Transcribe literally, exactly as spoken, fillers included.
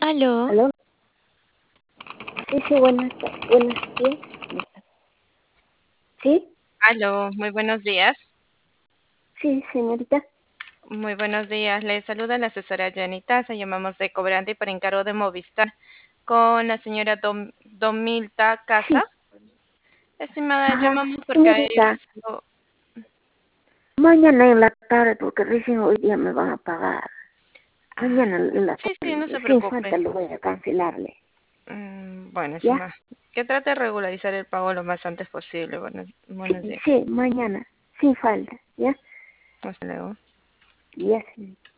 Aló, ¿Aló? Sí, sí, buenas, ta- buenos días. ¿Sí? Aló, muy buenos días. Sí, señorita. Muy buenos días. Le saluda la asesora Janita. Se llamamos de Cobrante por encargo de Movistar con la señora Dom- Domilta Casa. Sí. Estimada, Ajá, llamamos porque hay señorita, algo- mañana en la tarde, porque recién hoy día me van a pagar. Ah, Mañana en la sí, sí, no tarde, se sin preocupe. falta lo voy a cancelarle. Mm, bueno, ¿Ya? estimada, que trate de regularizar el pago lo más antes posible. Buenos, buenos Sí, días. sí, mañana, sin falta. ¿Ya? Hasta luego. Ya, señorita.